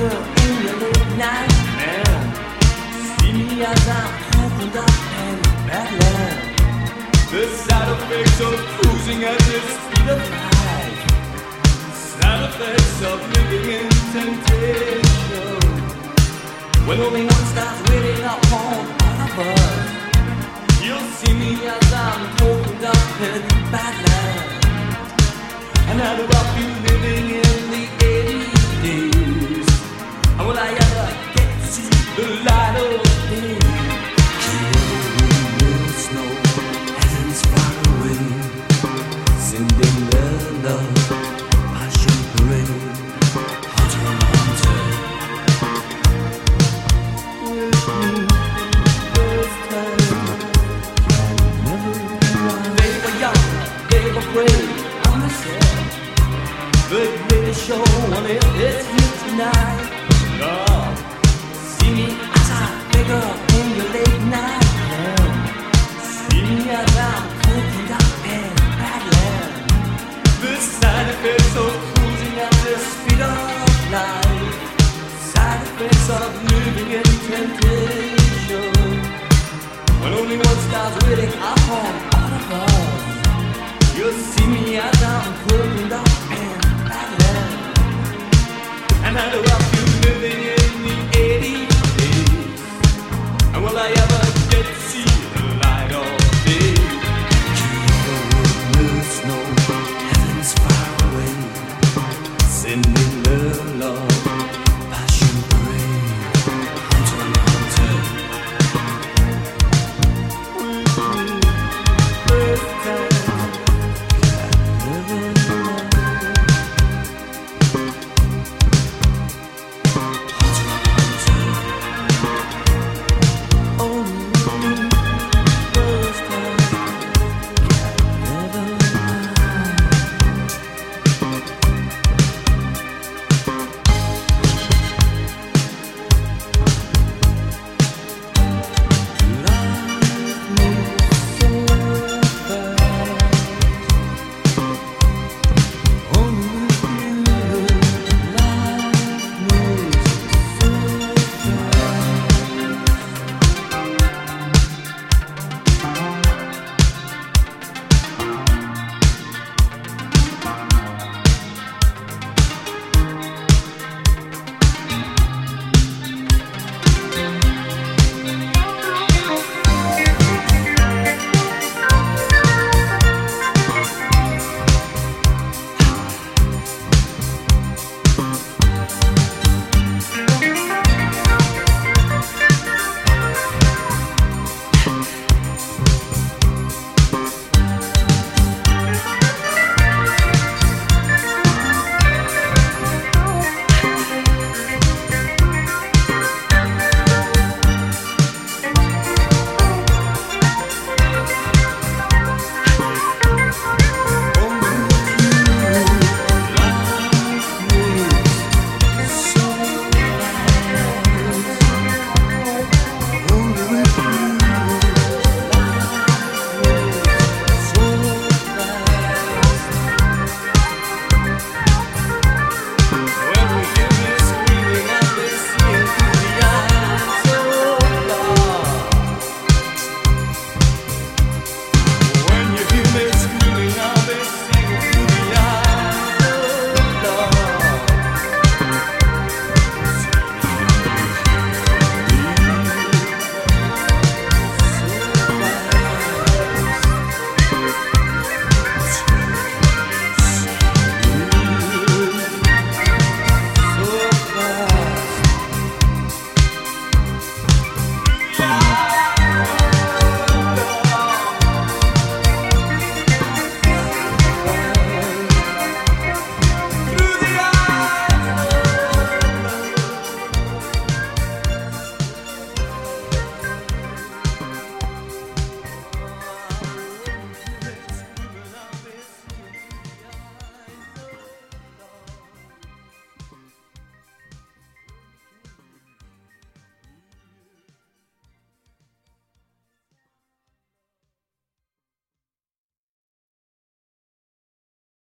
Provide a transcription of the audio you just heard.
figure in your late night man. See me as I'm opened up in Badland. The side effects of cruising at the speed of light. Side effects of living in temptation. When only one starts waiting upon all of us. You'll see me as I'm opened up in Badland. And how do I feel living in the 80s? And will I ever get to see the light of day? Will snow heavens far away, sending their love, passion parade, hunter, hunter. With me, first time, can never be right. They were young, they were brave, honest. But they show on it, it's here tonight. Love, see me as I figure in your late night land. See me as I'm cooking up in Badland. The side effects of cruising at the speed of light. Side effects of living in temptation. When only one star's waiting upon all of us. You'll see me as I'm cooking up in and I do